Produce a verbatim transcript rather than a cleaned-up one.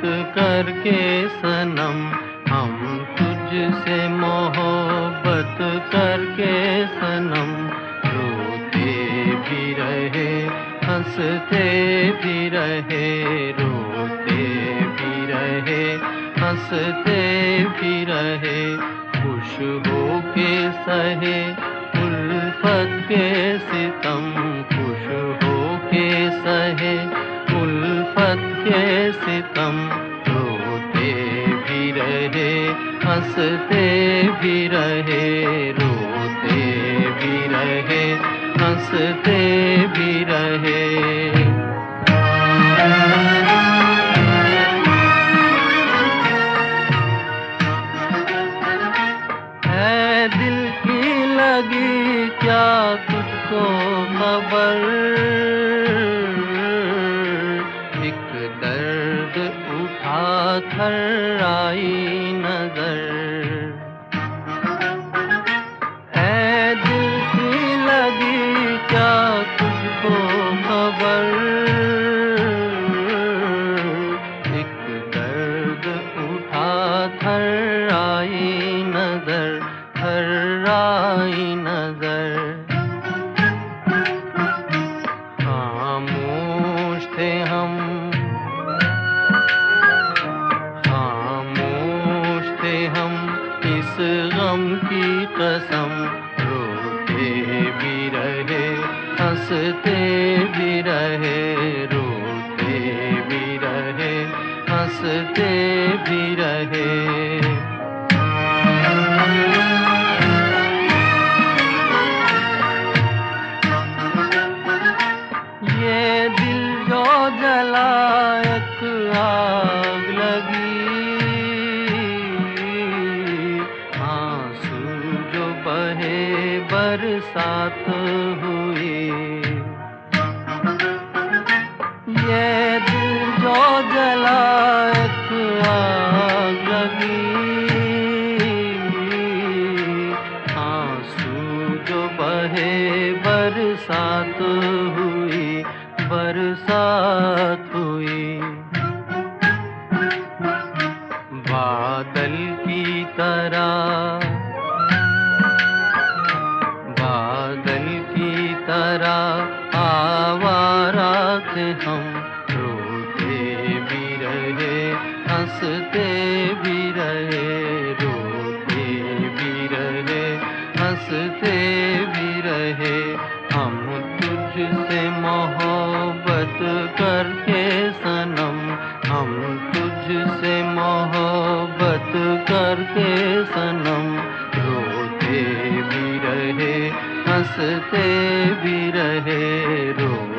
करके सनम, हम तुझसे मोहब्बत करके सनम। रोते भी रहे हंसते भी रहे, रोते भी रहे हंसते भी रहे। खुश हो के सहे उल्फत के सितम, खुश हो के सहे उल्फत के सितम। रोते भी रहे हंसते भी रहे, रोते भी रहे हंसते भी रहे। है दिल की लगी क्या तुझको खबर, एक दर्द उठा कर आई नजर। है दिल की लगी क्या तुझको खबर, एक दर्द उठा कर आई नजर, कर आई नजर। खामोश थे हम, खामोश थे हम इस गम की कसम। रोते भी रहे हंसते भी रहे, रोते भी रहे हंसते भी रहे। ये दिल जो जला एक आग लगी, आंसू जो बहे बरसात हुई। ये दिल जो जला एक आग लगी, आंसू जो बहे बरसात हुई, बरसात हुई। बादल की तरह, बादल की तरह आवारा थे हम। रोते भी रहे हंसते भी रहे, रोते भी रहे हंसते भी रहे। हम तुझसे मोहब्बत करके सनम, हम तुझसे मोहब्बत करके सनम। रोते भी रहे हंसते भी रहे, रो